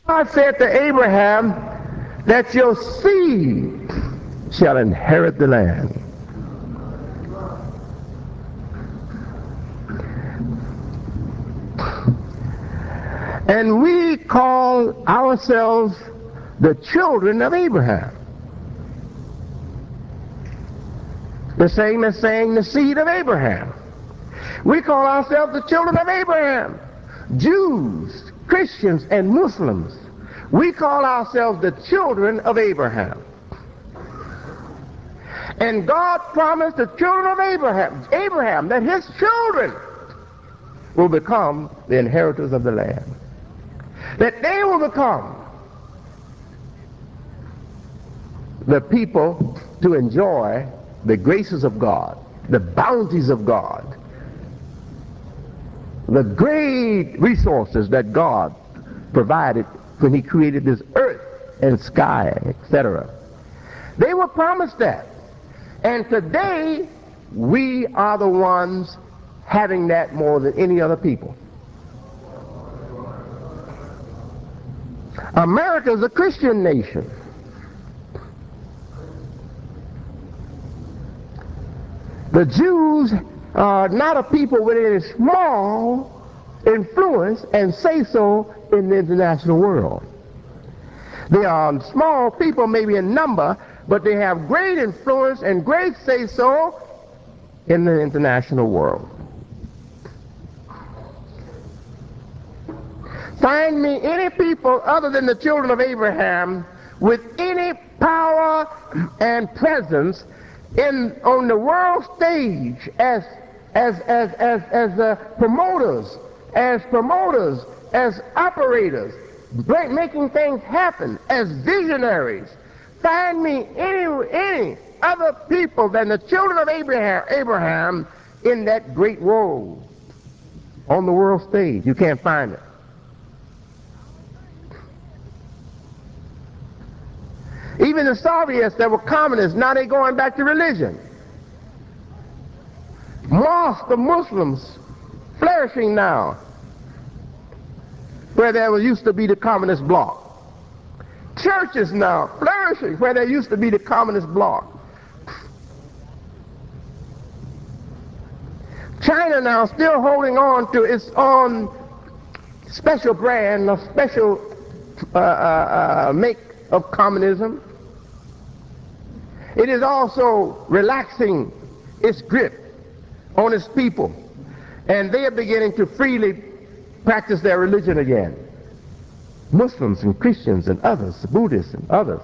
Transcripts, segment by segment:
God said to Abraham that your seed shall inherit the land. And we call ourselves the children of Abraham. The same as saying the seed of Abraham. We call ourselves the children of Abraham. Jews, Christians, and Muslims, we call ourselves the children of Abraham. And God promised the children of Abraham that his children will become the inheritors of the land. That they will become the people to enjoy the graces of God, the bounties of God, the great resources that God provided when he created this earth and sky, etc. They were promised that. And today, we are the ones having that more than any other people. America is a Christian nation. The Jews are not a people with any small influence and say-so in the international world. They are small people, maybe in number, but they have great influence and great say-so in the international world. Find me any people other than the children of Abraham with any power and presence on the world stage as promoters, as operators, making things happen, as visionaries. Find me any other people than the children of Abraham in that great role on the world stage. You can't find it. Even the Soviets that were communists, now they're going back to religion. Mosques of Muslims flourishing now, where there used to be the communist bloc. Churches now flourishing where there used to be the communist bloc. China now still holding on to its own special brand, a special make of communism. It is also relaxing its grip on its people, and they are beginning to freely practice their religion again. Muslims and Christians and others, Buddhists and others.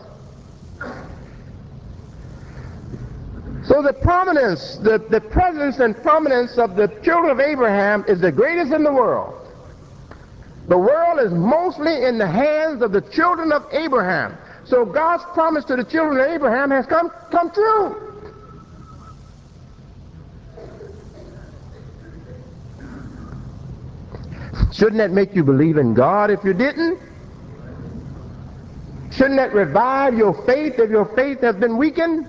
So the prominence, the presence and prominence of the children of Abraham is the greatest in the world. The world is mostly in the hands of the children of Abraham. So God's promise to the children of Abraham has come true. Shouldn't that make you believe in God if you didn't? Shouldn't that revive your faith if your faith has been weakened?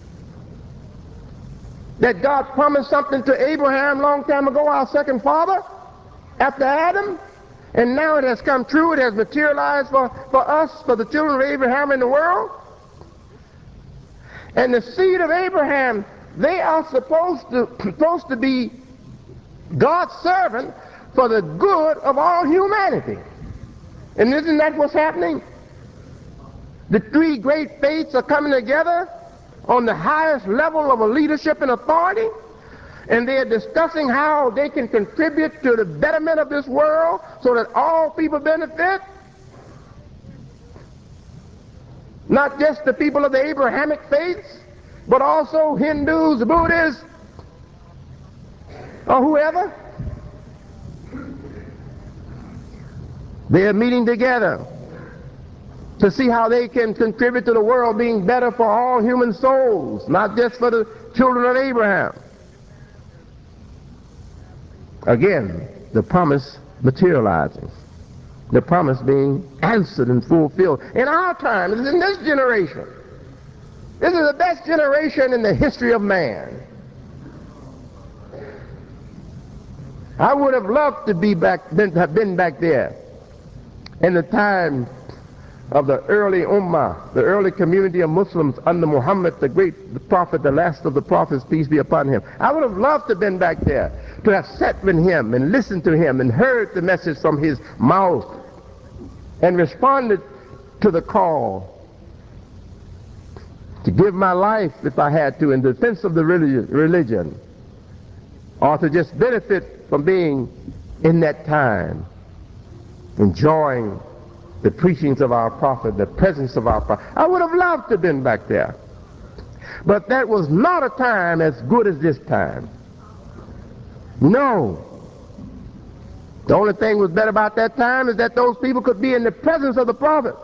That God promised something to Abraham a long time ago, our second father, after Adam, and now it has come true, it has materialized for us, for the children of Abraham in the world. And the seed of Abraham, they are supposed to be God's servant for the good of all humanity. And isn't that what's happening? The three great faiths are coming together on the highest level of a leadership and authority, and they're discussing how they can contribute to the betterment of this world so that all people benefit. Not just the people of the Abrahamic faiths, but also Hindus, Buddhists, or whoever. They're meeting together to see how they can contribute to the world being better for all human souls, not just for the children of Abraham. Again, the promise materializing, the promise being answered and fulfilled in our time, in this generation. This is the best generation in the history of man. I would have loved to have been back there In the time of the early Ummah, the early community of Muslims under Muhammad, the great prophet, the last of the prophets, peace be upon him. I would have loved to have been back there, to have sat with him and listened to him and heard the message from his mouth and responded to the call to give my life, if I had to, in defense of the religion, or to just benefit from being in that time, enjoying the preachings of our prophet, the presence of our prophet. I would have loved to have been back there. But that was not a time as good as this time. No. The only thing was better about that time is that those people could be in the presence of the prophet.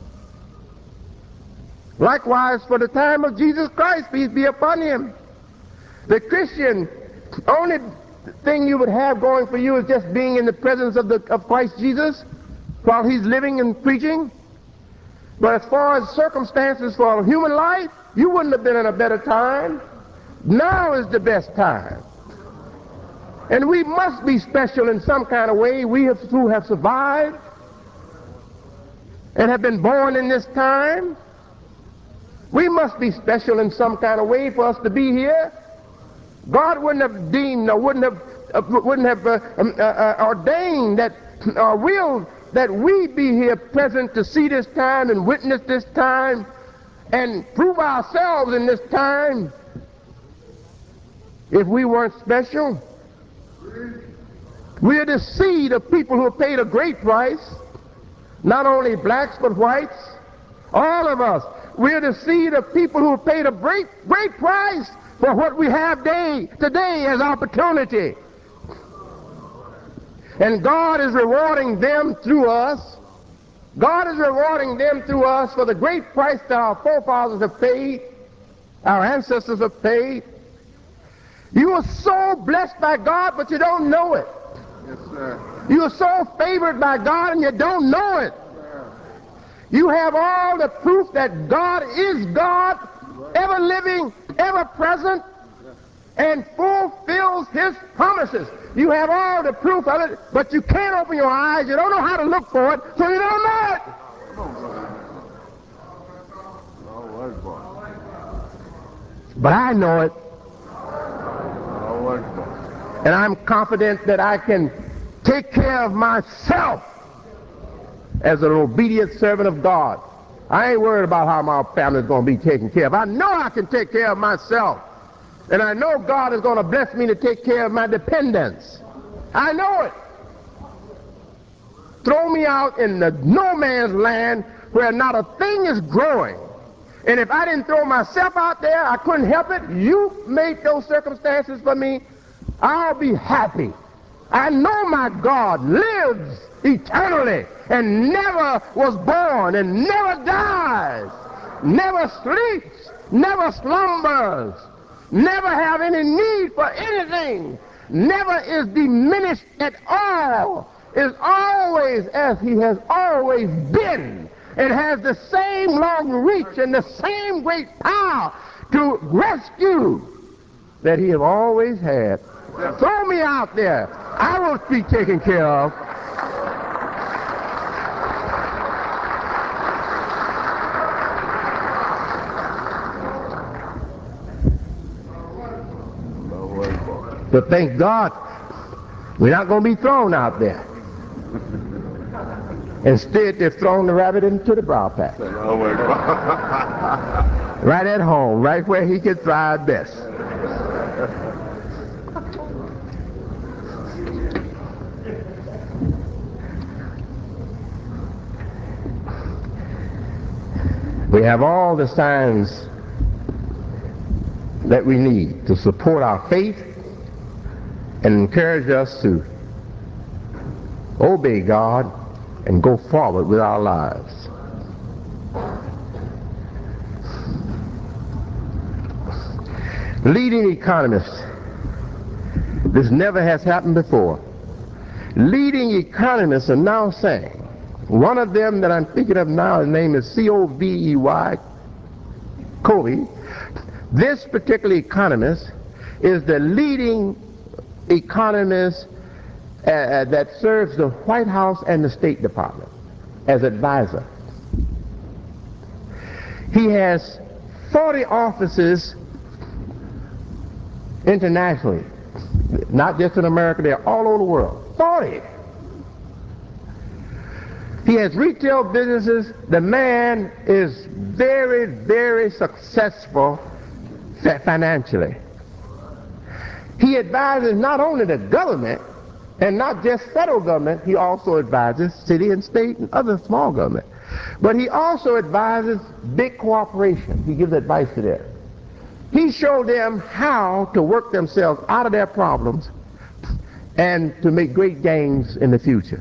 Likewise for the time of Jesus Christ, peace be upon him. The Christian, only thing you would have going for you is just being in the presence of Christ Jesus while he's living and preaching. But as far as circumstances for human life, you wouldn't have been in a better time. Now is the best time. And we must be special in some kind of way. We who have survived and have been born in this time, we must be special in some kind of way for us to be here. God wouldn't have deemed or wouldn't have ordained that or willed that we be here present to see this time and witness this time and prove ourselves in this time if we weren't special. We are the seed of people who paid a great price, not only blacks but whites, all of us. We are the seed of people who paid a great price for what we have today as opportunity. And God is rewarding them through us. God is rewarding them through us for the great price that our forefathers have paid, our ancestors have paid. You are so blessed by God, but you don't know it. Yes, sir. You are so favored by God and you don't know it. You have all the proof that God is God, ever living, ever present, and fulfills his promises. You have all the proof of it, but you can't open your eyes. You don't know how to look for it, so you don't know it. But I know it. And I'm confident that I can take care of myself as an obedient servant of God. I ain't worried about how my family's going to be taken care of. I know I can take care of myself. And I know God is going to bless me to take care of my dependents. I know it. Throw me out in the no man's land where not a thing is growing. And if I didn't throw myself out there, I couldn't help it. You made those circumstances for me. I'll be happy. I know my God lives eternally and never was born and never dies, never sleeps, never slumbers, never have any need for anything, never is diminished at all, is always as he has always been, and has the same long reach and the same great power to rescue that he has always had. Throw me out there. I will be taken care of. But thank God, we're not going to be thrown out there. Instead, they've thrown the rabbit into the brow patch. Right at home, right where he could thrive best. We have all the signs that we need to support our faith and encourage us to obey God and go forward with our lives. Leading economists, this never has happened before. Leading economists are now saying, one of them that I'm thinking of now, his name is Covey, Covey. This particular economist is the leading economist that serves the White House and the State Department. as advisor. He has 40 offices internationally, not just in America, they're all over the world. 40. He has retail businesses. The man is very, very successful financially. He advises not only the government, and not just federal government, he also advises city and state and other small government. But he also advises big corporations. He gives advice to them. He showed them how to work themselves out of their problems and to make great gains in the future.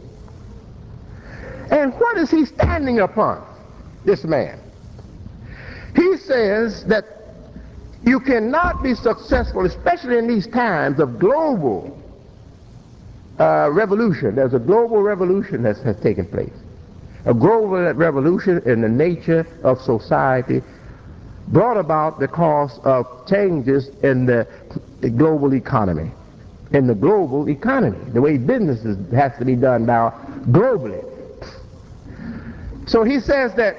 And what is he standing upon, this man? He says that you cannot be successful, especially in these times of global revolution. There's a global revolution that has taken place. A global revolution in the nature of society brought about because of changes in the global economy. In the global economy, the way business has to be done now globally. So he says that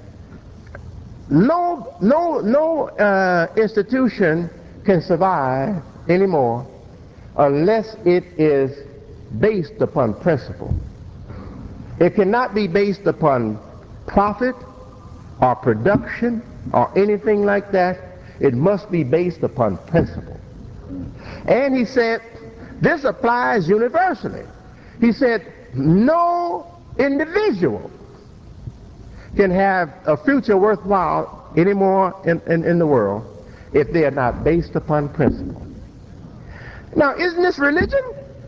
no institution can survive anymore unless it is based upon principle. It cannot be based upon profit or production or anything like that. It must be based upon principle. And he said, this applies universally. He said, no individual can have a future worthwhile anymore in the world if they are not based upon principle. Now, isn't this religion?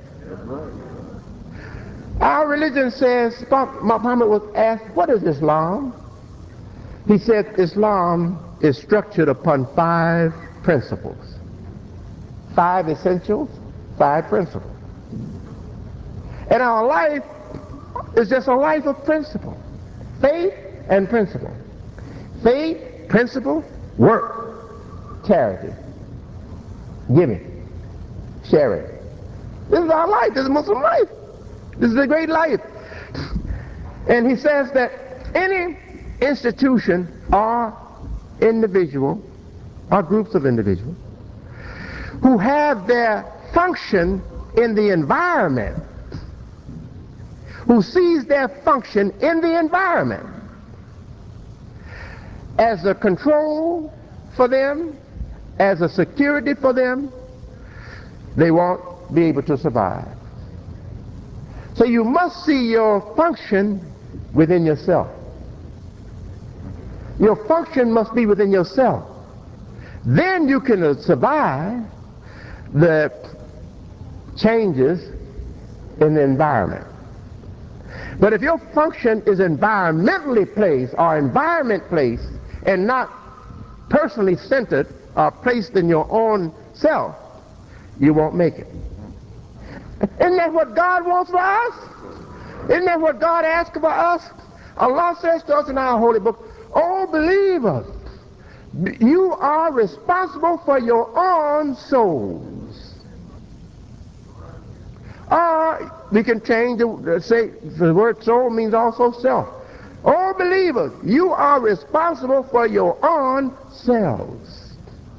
Our religion says, Muhammad was asked, what is Islam? He said, Islam is structured upon 5 principles. 5 essentials, 5 principles. And our life is just a life of principle. Faith and principle. Faith, principle, work, charity, giving, sharing. This is our life. This is Muslim life. This is a great life. And he says that any institution or individual or groups of individuals who have their function in the environment, who sees their function in the environment as a control for them, as a security for them, they won't be able to survive. So you must see your function within yourself. Your function must be within yourself. Then you can survive the changes in the environment. But if your function is environmentally placed or environment placed and not personally centered or placed in your own self, you won't make it. Isn't that what God wants for us? Isn't that what God asks of us? Allah says to us in our holy book, oh believers, you are responsible for your own souls. Or we can change say the word soul means also self. Oh believers, you are responsible for your own selves.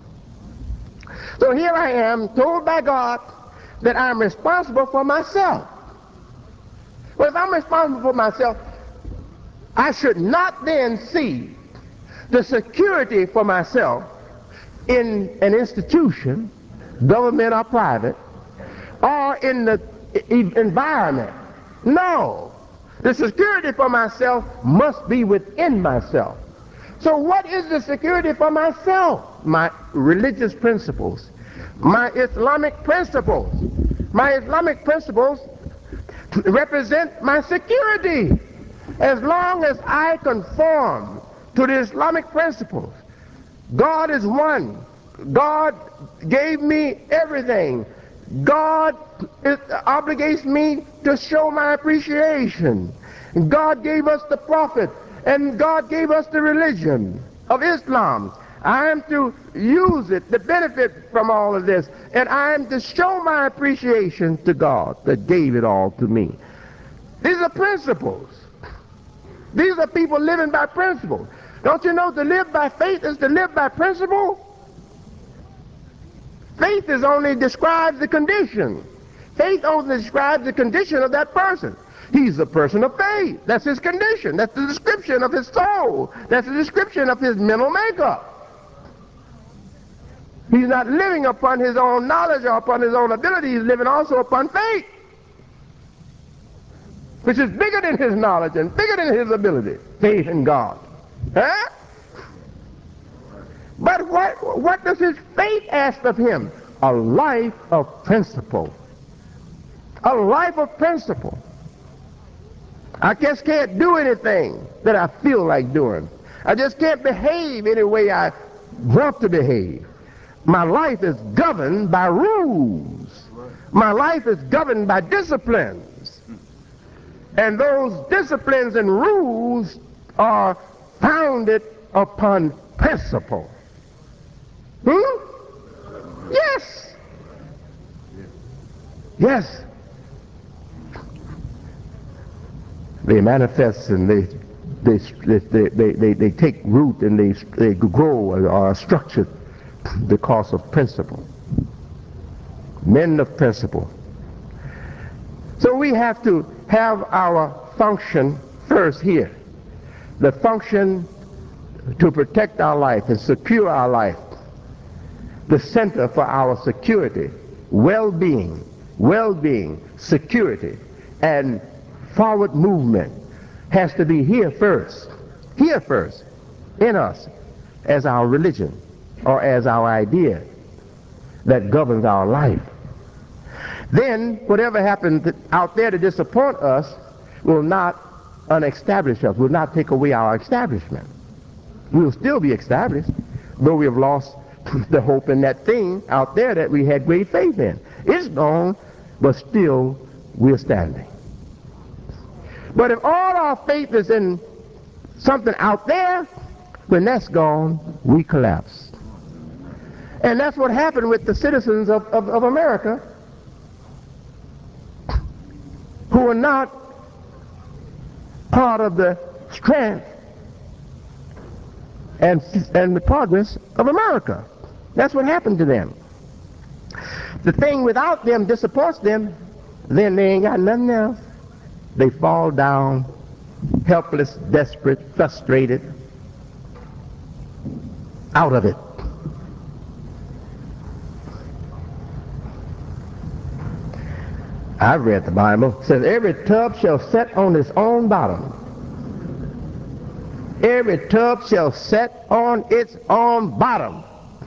So here I am told by God that I'm responsible for myself. Well, if I'm responsible for myself, I should not then see the security for myself in an institution, government or private, or in the environment. No. The security for myself must be within myself. So what is the security for myself? My religious principles, my Islamic principles. My Islamic principles represent my security. As long as I conform to the Islamic principles, God is one. God gave me everything. God obligates me to show my appreciation. God gave us the prophet, and God gave us the religion of Islam. I am to use it to benefit from all of this, and I am to show my appreciation to God that gave it all to me. These are principles. These are people living by principle. Don't you know to live by faith is to live by principle? Faith is only describes the condition. Faith only describes the condition of that person. He's a person of faith. That's his condition. That's the description of his soul. That's the description of his mental makeup. He's not living upon his own knowledge or upon his own ability. He's living also upon faith, which is bigger than his knowledge and bigger than his ability. Faith in God. Huh? But what does his faith ask of him? A life of principle. A life of principle. I just can't do anything that I feel like doing. I just can't behave any way I want to behave. My life is governed by rules. My life is governed by disciplines. And those disciplines and rules are founded upon principle. Yes. Yes. They manifest and they take root and they grow or are structured because of principle. Men of principle. So we have to have our function first here. The function to protect our life and secure our life. The center for our security, well-being, security, and forward movement has to be here first, in us, as our religion or as our idea that governs our life. Then whatever happens out there to disappoint us will not unestablish us, will not take away our establishment. We will still be established, though we have lost the hope in that thing out there that we had great faith in. It's gone, but still we're standing. But if all our faith is in something out there, when that's gone, we collapse. And that's what happened with the citizens of America, who are not part of the strength and the progress of America. That's what happened to them. The thing without them disappoints them, then they ain't got nothing else. They fall down, helpless, desperate, frustrated, out of it. I've read the Bible. It says every tub shall set on its own bottom. Every tub shall set on its own bottom.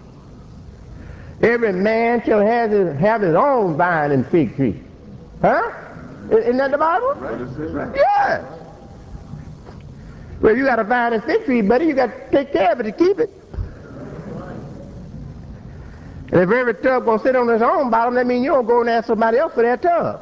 Every man shall have his own vine and fig tree. Huh? Isn't that the Bible? Right. Yes. Well, you got a vine and fig tree, buddy. You got to take care of it to keep it. And if every tub gonna sit on its own bottom, that means you don't go and ask somebody else for that tub.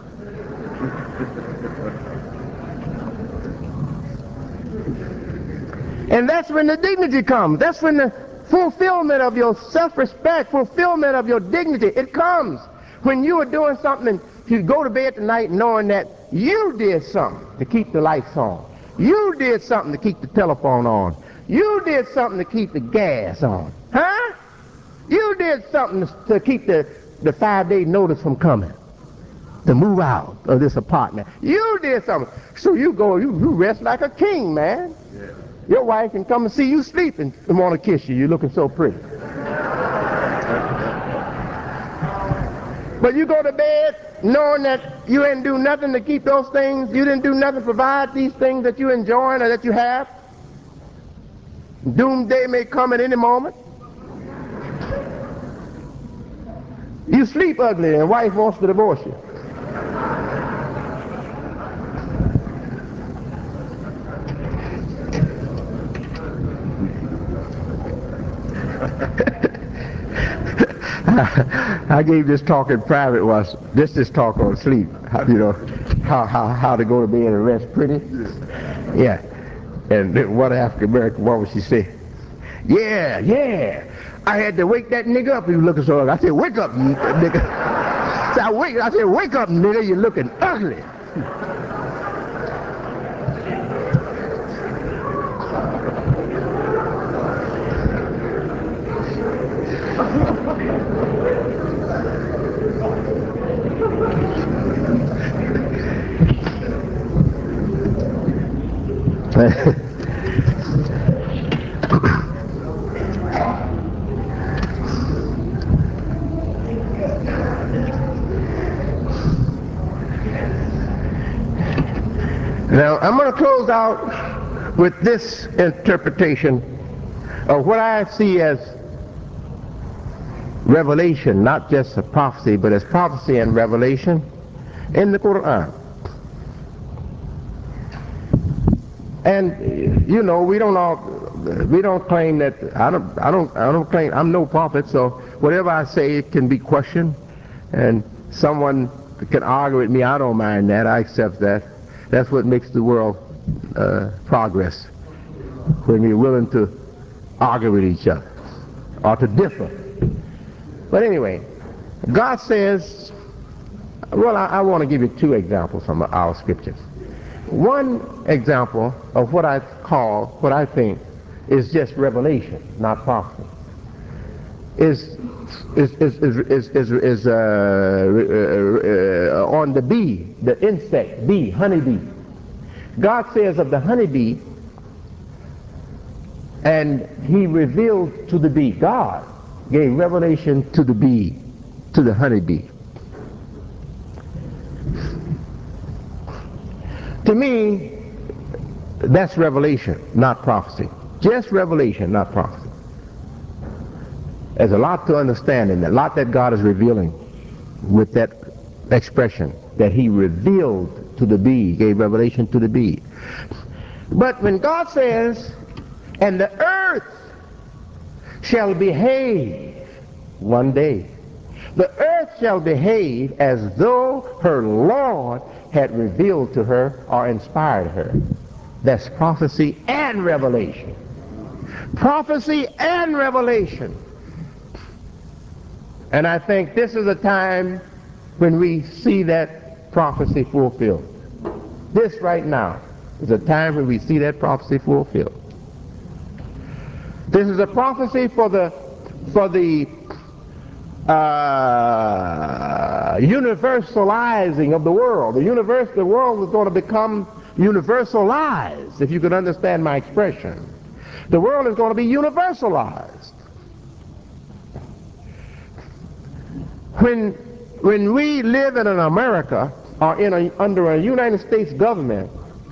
And that's when the dignity comes. That's when the fulfillment of your self-respect, fulfillment of your dignity, it comes when you are doing something. You go to bed tonight knowing that you did something to keep the lights on. You did something to keep the telephone on. You did something to keep the gas on. Huh? You did something to keep the 5-day notice from coming, to move out of this apartment. You did something. So you go, you rest like a king, man. Yeah. Your wife can come and see you sleeping and want to kiss you. You're looking so pretty. But you go to bed knowing that you didn't do nothing to keep those things. You didn't do nothing to provide these things that you enjoy or that you have. Doomsday may come at any moment. You sleep ugly and wife wants to divorce you. I gave this talk in private once. This talk on sleep. How to go to bed and rest pretty. Yeah. And one African American woman, she said, yeah. I had to wake that nigga up. He was looking so ugly. I said, wake up, nigga. I said, wake up, nigga. You're looking ugly. Now, I'm going to close out with this interpretation of what I see as revelation, not just a prophecy, but as prophecy and revelation in the Quran. And you know, we don't claim that I don't claim I'm no prophet, so whatever I say it can be questioned, and someone can argue with me. I don't mind that. I accept that. That's what makes the world progress, when we're willing to argue with each other or to differ. But anyway, God says, well, I want to give you two examples from our scriptures. One example of what I think is just revelation, not prophecy, is on the bee, the insect, bee, honeybee. God says of the honeybee, and he revealed to the bee, God gave revelation to the bee, to the honeybee. To me, that's revelation, not prophecy. Just revelation, not prophecy. There's a lot to understand in that, a lot that God is revealing with that expression, that he revealed to the bee, gave revelation to the bee. But when God says, and the earth shall behave one day, the earth shall behave as though her Lord had revealed to her or inspired her. That's prophecy and revelation. Prophecy and revelation. And I think this is a time when we see that prophecy fulfilled. This right now is a time when we see that prophecy fulfilled. This is a prophecy for the universalizing of the world. The world is going to become universalized, if you could understand my expression. The world is going to be universalized. When we live in an America or under a United States government,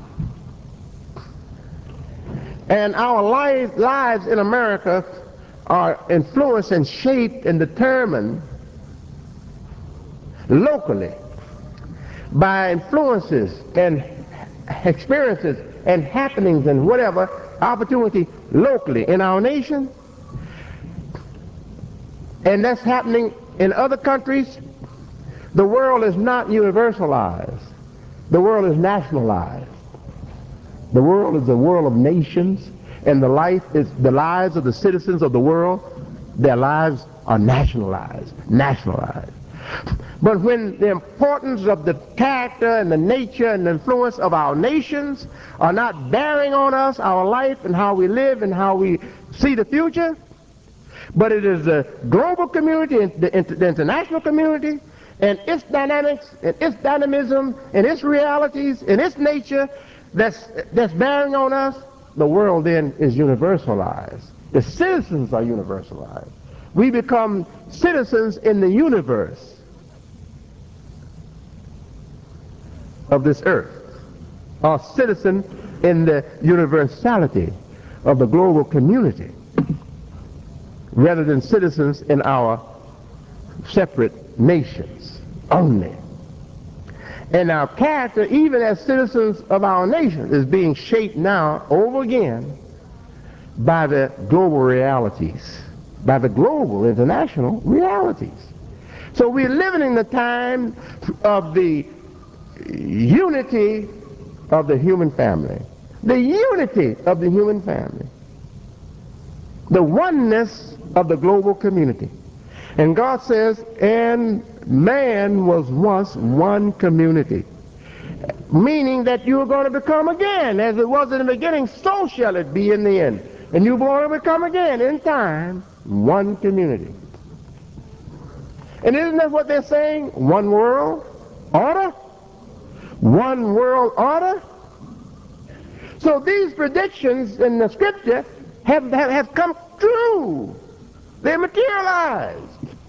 and our lives in America are influenced and shaped and determined locally by influences and experiences and happenings and whatever opportunity locally in our nation, and that's happening in other countries. The world is not universalized. The world is nationalized. The world is a world of nations, and the lives of the citizens of the world, their lives are nationalized. But when the importance of the character and the nature and the influence of our nations are not bearing on us, our life and how we live and how we see the future, but it is the global community and the international community and its dynamics and its dynamism and its realities and its nature that's bearing on us, the world then is universalized. The citizens are universalized. We become citizens in the universe of this earth, or citizen in the universality of the global community, rather than citizens in our separate nations only. And our character, even as citizens of our nation, is being shaped now over again by the global realities, by the global international realities. So we're living in the time of the unity of the human family. The unity of the human family. The oneness of the global community. And God says, and man was once one community. Meaning that you are going to become again, as it was in the beginning, so shall it be in the end. And you're going to become again in time, one community. And isn't that what they're saying? One world order? One world order? So these predictions in the scripture have come true. They're materialized.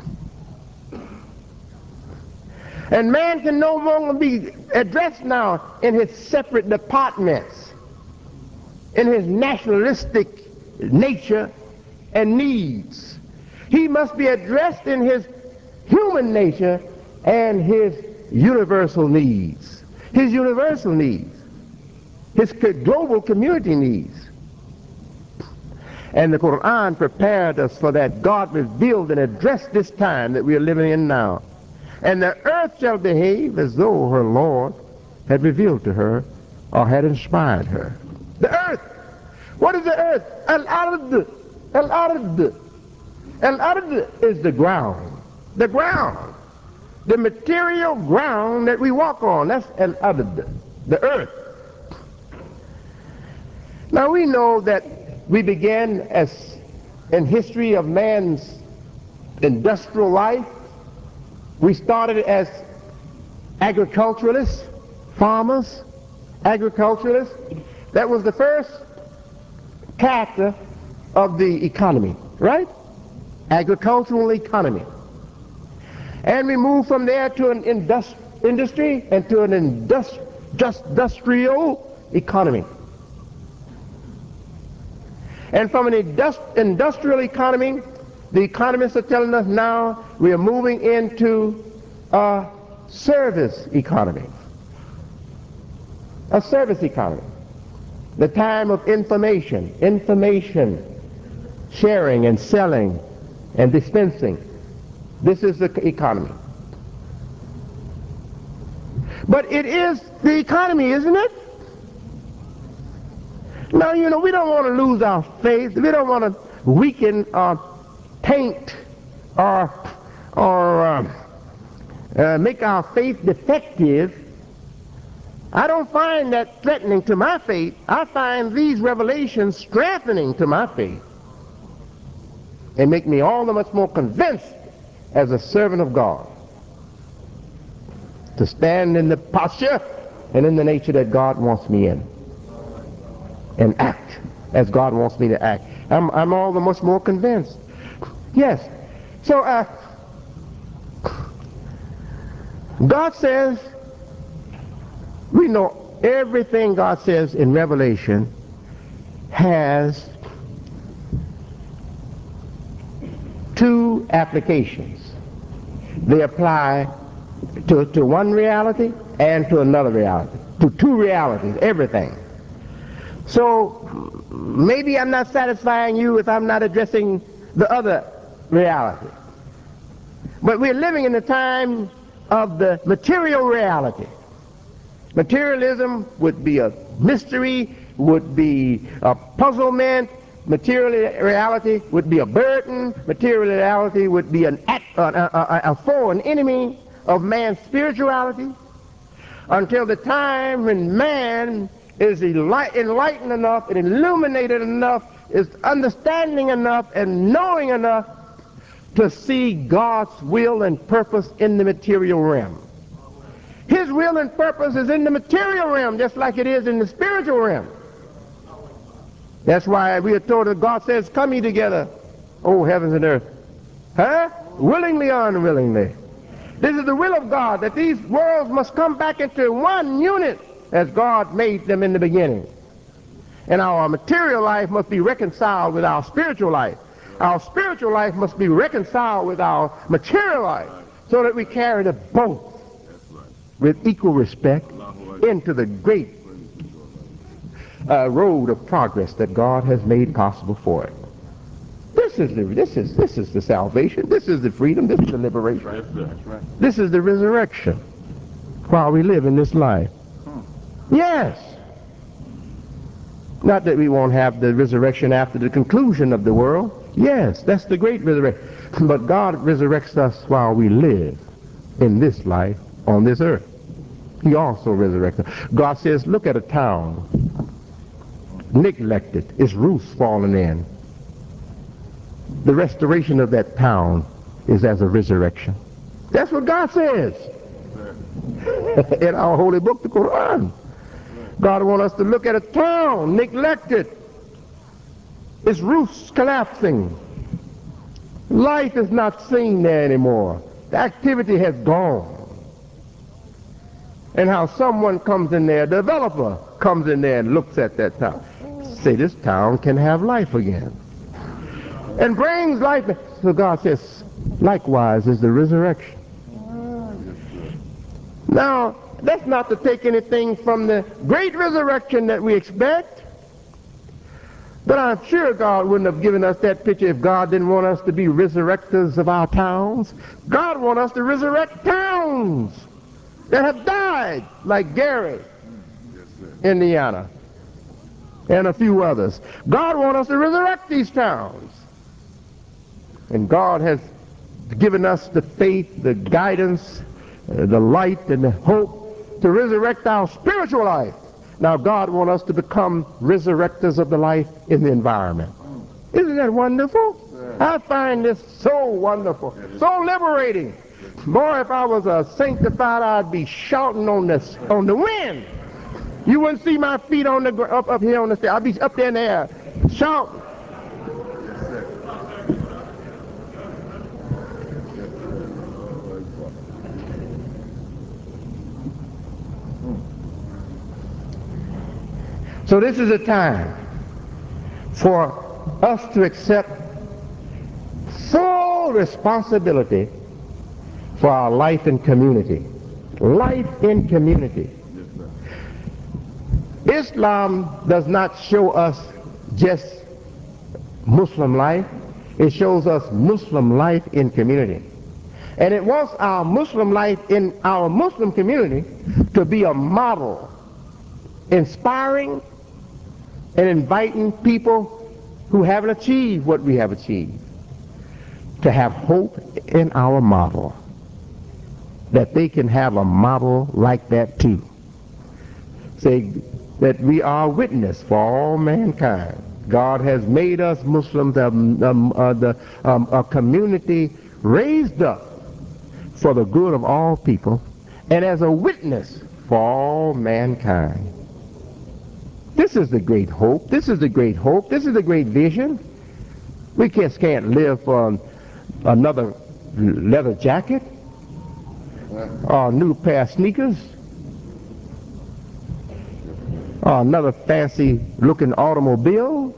And man can no longer be addressed now in his separate departments, in his nationalistic nature and needs. He must be addressed in his human nature and his universal needs. His universal needs. His global community needs. And the Quran prepared us for that. God revealed and addressed this time that we are living in now. And the earth shall behave as though her Lord had revealed to her or had inspired her. The earth. What is the earth? Al-Ard. Al-Ard. Al-Ard is the ground. The ground. The material ground that we walk on. That's Al-Ard. The earth. Now we know that we began as in history of man's industrial life. We started as agriculturalists, farmers, agriculturalists. That was the first character of the economy, right? Agricultural economy. And we moved from there to an industry and to an industrial economy. And from an industrial economy, the economists are telling us now we are moving into a service economy. A service economy. The time of information sharing and selling and dispensing. This is the economy. But it is the economy, isn't it? Now, you know, we don't want to lose our faith. We don't want to weaken or taint or make our faith defective. I don't find that threatening to my faith. I find these revelations strengthening to my faith and make me all the much more convinced as a servant of God to stand in the posture and in the nature that God wants me in and act as God wants me to act. I'm all the much more convinced. Yes. So God says, we know everything God says in Revelation has two applications. They apply to one reality and to another reality. To two realities, everything. So maybe I'm not satisfying you if I'm not addressing the other reality. But we're living in the time of the material reality. Materialism would be a mystery, would be a puzzlement. Material reality would be a burden. Material reality would be a foe, an enemy of man's spirituality, until the time when man is enlightened enough and illuminated enough, is understanding enough and knowing enough to see God's will and purpose in the material realm. His will and purpose is in the material realm just like it is in the spiritual realm. That's why we are told that God says, come ye together, O heavens and earth. Huh? Willingly or unwillingly. This is the will of God, that these worlds must come back into one unit as God made them in the beginning. And our material life must be reconciled with our spiritual life. Our spiritual life must be reconciled with our material life so that we carry the both with equal respect into the great road of progress that God has made possible for it. This is the salvation. This is the freedom. This is the liberation. That's right. This is the resurrection while we live in this life. Yes. Not that we won't have the resurrection after the conclusion of the world. Yes, that's the great resurrection. But God resurrects us while we live in this life on this earth. He also resurrects us. God says, look at a town neglected, its roofs fallen in. The restoration of that town is as a resurrection. That's what God says in our holy book, the Quran. God wants us to look at a town neglected, its roofs collapsing. Life is not seen there anymore. The activity has gone. And how someone comes in there, a developer comes in there and looks at that town. Say, this town can have life again. And brings life. So God says, likewise is the resurrection. Now, that's not to take anything from the great resurrection that we expect. But I'm sure God wouldn't have given us that picture if God didn't want us to be resurrectors of our towns. God wants us to resurrect towns that have died, like Gary, Indiana, and a few others. God wants us to resurrect these towns. And God has given us the faith, the guidance, the light, and the hope to resurrect our spiritual life. Now God wants us to become resurrectors of the life in the environment. Isn't that wonderful? I find this so wonderful, so liberating. Boy, if I was a sanctified, I'd be shouting on the wind. You wouldn't see my feet on the up here on the stage. I'd be up there in the air, shouting. So this is a time for us to accept full responsibility for our life in community. Life in community. Islam does not show us just Muslim life. It shows us Muslim life in community. And it wants our Muslim life in our Muslim community to be a model, inspiring and inviting people who haven't achieved what we have achieved to have hope in our model, that they can have a model like that too. Say that we are a witness for all mankind. God has made us Muslims a community raised up for the good of all people and as a witness for all mankind. This is the great hope. This is the great hope. This is the great vision. We just can't live for another leather jacket or a new pair of sneakers or another fancy looking automobile.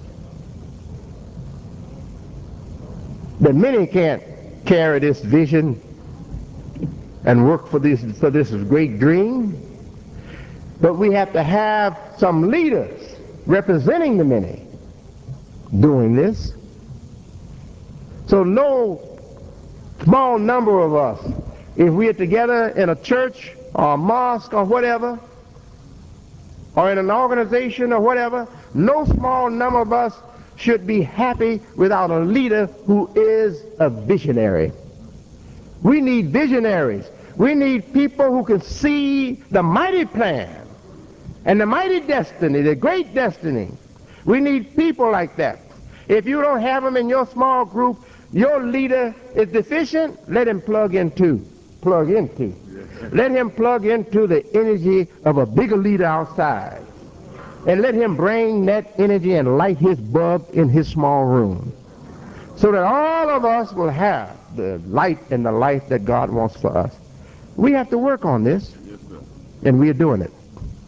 That many can't carry this vision and work for this great dream. But we have to have some leaders representing the many doing this. So no small number of us, if we are together in a church or a mosque or whatever, or in an organization or whatever, no small number of us should be happy without a leader who is a visionary. We need visionaries. We need people who can see the mighty plan and the mighty destiny, the great destiny. We need people like that. If you don't have them in your small group, your leader is deficient, let him plug into. Let him plug into the energy of a bigger leader outside. And let him bring that energy and light his bulb in his small room. So that all of us will have the light and the life that God wants for us. We have to work on this, and we are doing it.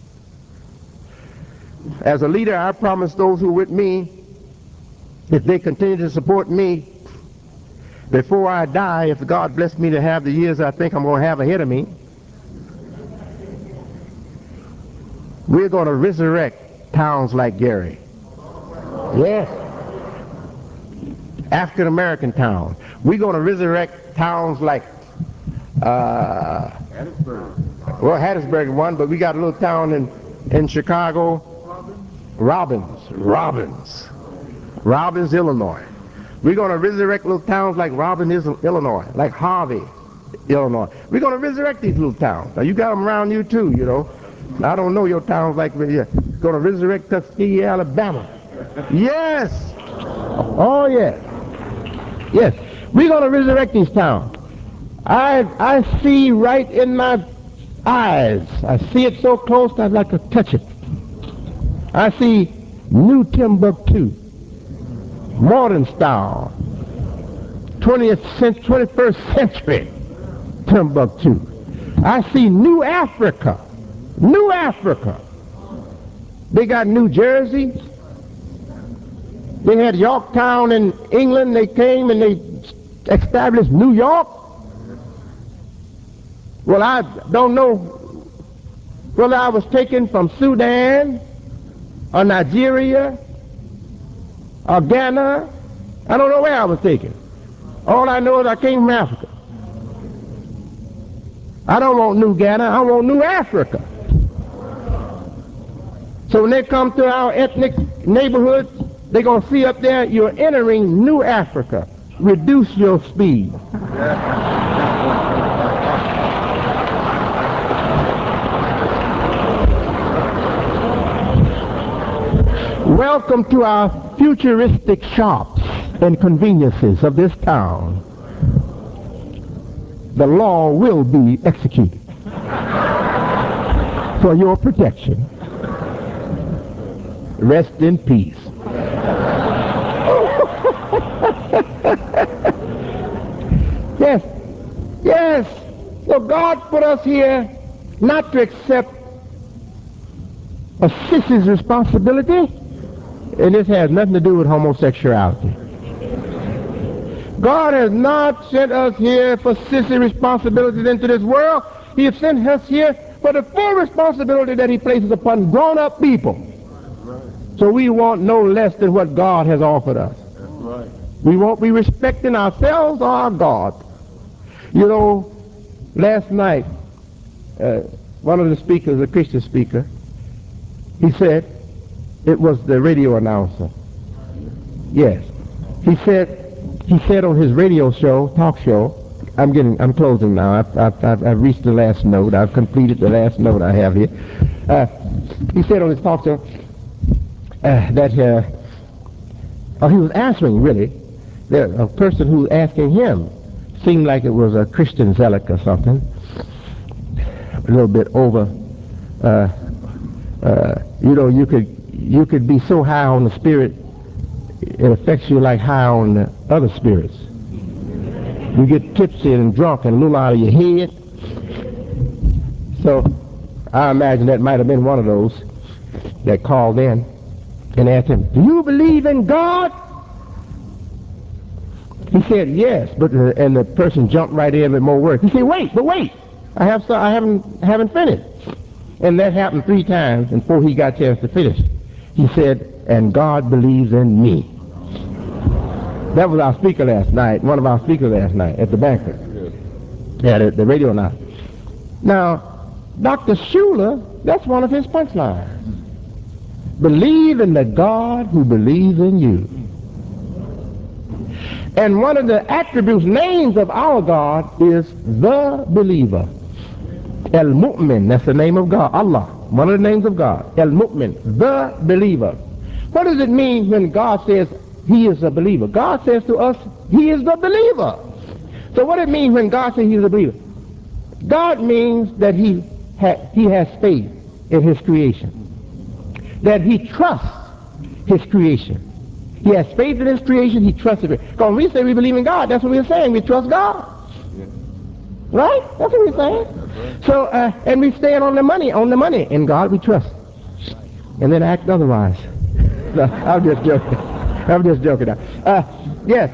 As a leader, I promise those who are with me, if they continue to support me, before I die, if God bless me to have the years I think I'm going to have ahead of me, we're going to resurrect towns like Gary. Yes. African American towns. We're going to resurrect towns like Hattiesburg. Well, Hattiesburg is one, but we got a little town in Chicago, Robbins, Illinois. We're going to resurrect little towns like Robbins, Illinois, like Harvey, Illinois. We're going to resurrect these little towns. Now, you got them around you too, you know. I don't know your towns like we're going to resurrect Tuskegee, Alabama. Yes. Oh, yes. Yes. We're going to resurrect these towns. I see right in my eyes. I see it so close I'd like to touch it. I see New Timbuktu, modern style, 21st century Timbuktu. I see New Africa, New Africa. They got New Jersey. They had Yorktown in England. They came and they established New York. Well, I don't know whether I was taken from Sudan or Nigeria or Ghana. I don't know where I was taken. All I know is I came from Africa. I don't want New Ghana. I want New Africa. So when they come to our ethnic neighborhoods, they're going to see up there, you're entering New Africa. Reduce your speed. Welcome to our futuristic shops and conveniences of this town. The law will be executed for your protection. Rest in peace. Yes, yes. So God put us here not to accept a sissy's responsibility, and this has nothing to do with homosexuality. God has not sent us here for sissy responsibilities into this world. He has sent us here for the full responsibility that he places upon grown-up people. So we want no less than what God has offered us. We won't be respecting ourselves or our God. You know, last night, one of the speakers, a Christian speaker, he said, it was the radio announcer. Yes. He said on his radio show, talk show, I'm closing now. I've reached the last note. I've completed the last note I have here. He said on his talk show that he was answering, really. A person who was asking him seemed like it was a Christian zealot or something. A little bit over. You know, you could be so high on the spirit, it affects you like high on the other spirits. You get tipsy and drunk and a little out of your head. So I imagine that might have been one of those that called in and asked him, do you believe in God? He said, yes, and the person jumped right in with more words. He said, wait, I haven't finished. And that happened 3 times before he got a chance to finish. He said, and God believes in me. That was our speaker last night, one of our speakers last night at the banquet. Yeah, the radio now. Now, Dr. Schuller, that's one of his punchlines. Believe in the God who believes in you. And one of the attributes, names of our God is the believer. El-Mu'min, that's the name of God. Allah, one of the names of God. El-Mu'min, the believer. What does it mean when God says he is a believer? God says to us, he is the believer. So what does it mean when God says he is a believer? God means that he has faith in his creation. That he trusts his creation. He has faith in his creation, he trusts it. Because when we say we believe in God, that's what we're saying. We trust God. Right? That's what we're saying. So, and we stand on the money. In God we trust. And then act otherwise. No, I'm just joking. Yes.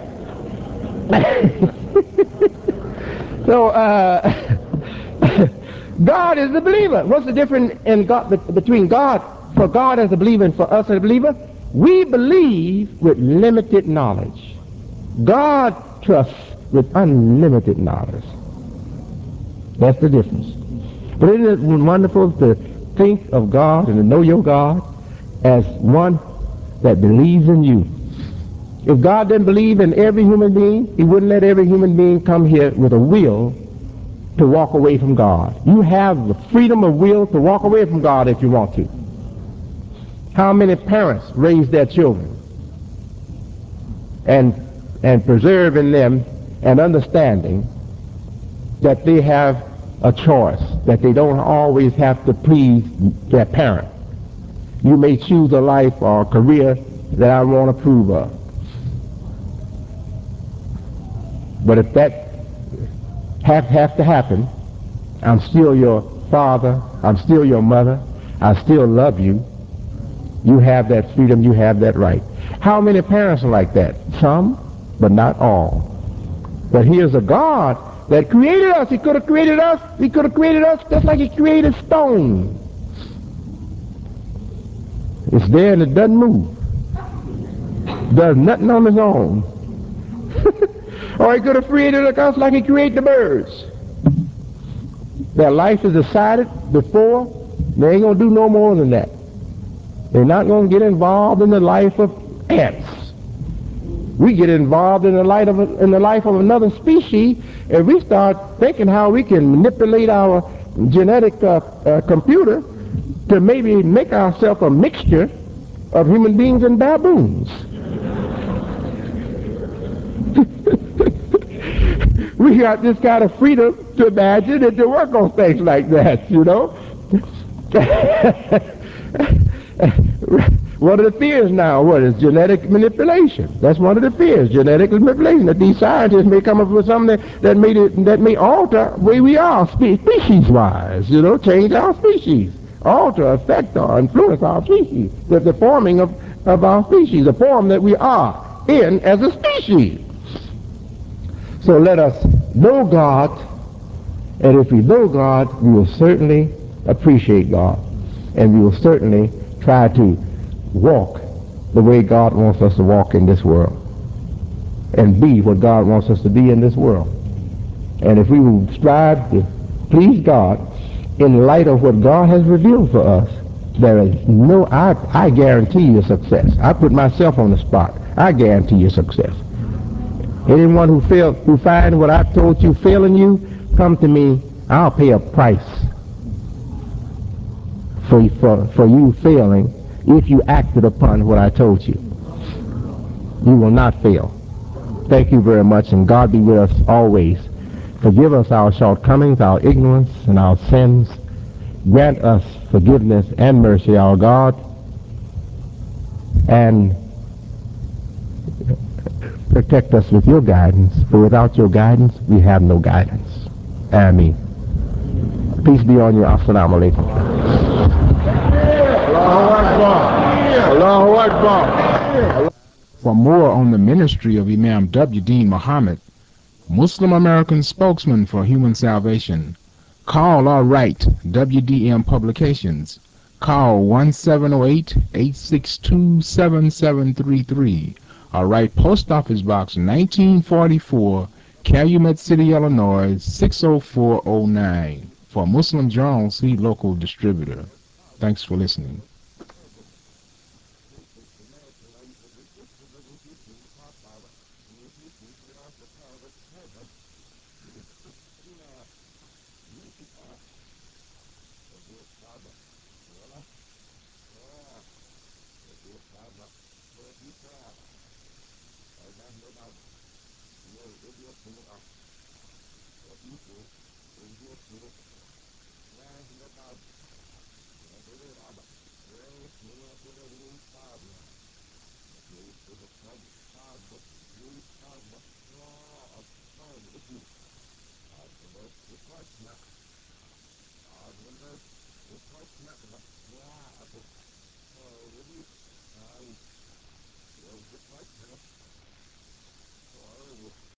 So, God is the believer. What's the difference in God, between God, for God as a believer and for us as a believer? We believe with limited knowledge. God trusts with unlimited knowledge. That's the difference. But isn't it wonderful to think of God and to know your God as one that believes in you? If God didn't believe in every human being, he wouldn't let every human being come here with a will to walk away from God. You have the freedom of will to walk away from God if you want to. How many parents raise their children and preserve in them an understanding that they have a choice, that they don't always have to please their parent. You may choose a life or a career that I won't approve of. But if that has to happen, I'm still your father. I'm still your mother. I still love you. You have that freedom. You have that right. How many parents are like that? Some, but not all. But here's a God that created us. He could have created us. He could have created us just like he created stone. It's there and it doesn't move. Does nothing on its own. Or he could have created us like he created the birds. Their life is decided before. They ain't going to do no more than that. They're not going to get involved in the life of ants. We get involved in the life of another species, and we start thinking how we can manipulate our genetic computer to maybe make ourselves a mixture of human beings and baboons. We got this kind of freedom to imagine and to work on things like that, you know. One of the fears now, what is genetic manipulation? That's one of the fears, genetic manipulation. That these scientists may come up with something that may alter the way we are species-wise, you know, change our species, alter, affect, or influence our species, the forming of our species, the form that we are in as a species. So let us know God, and if we know God, we will certainly appreciate God, and we will certainly try to walk the way God wants us to walk in this world, and be what God wants us to be in this world. And if we will strive to please God in light of what God has revealed for us, there is no, I guarantee you success. I put myself on the spot. I guarantee you success. Anyone who finds what I've told you failing you, come to me. I'll pay a price for you failing if you acted upon what I told you. You will not fail. Thank you very much, and God be with us always. Forgive us our shortcomings, our ignorance, and our sins. Grant us forgiveness and mercy, our God, and protect us with your guidance, for without your guidance, we have no guidance. Ameen. Peace be on you. Assalamu alaikum. Allahu Akbar. For more on the ministry of Imam W. Dean Muhammad, Muslim American spokesman for human salvation, call or write WDM Publications. Call 1708-862-7733 or write Post Office Box 1944, Calumet City, Illinois 60409. For Muslim Journal, see local distributor. Thanks for listening.